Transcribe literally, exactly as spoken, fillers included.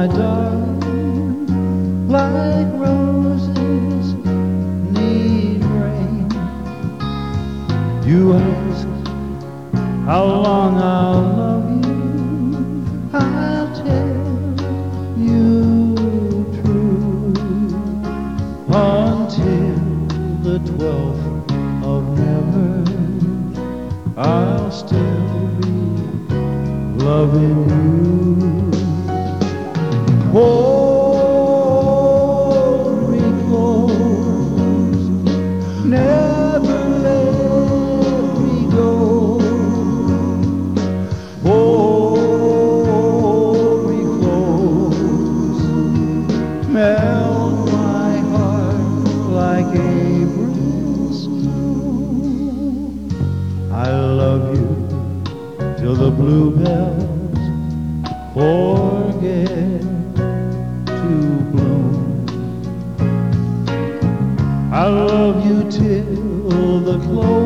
my darling, like roses need rain. You ask how long I'll love you, I'll tell you true, until the twelfth of never, I'll still be loving you. Hold me close, never let me go. Hold me close, melt my heart like April snow. I love you till the bluebells forget to bloom. I love you till the clover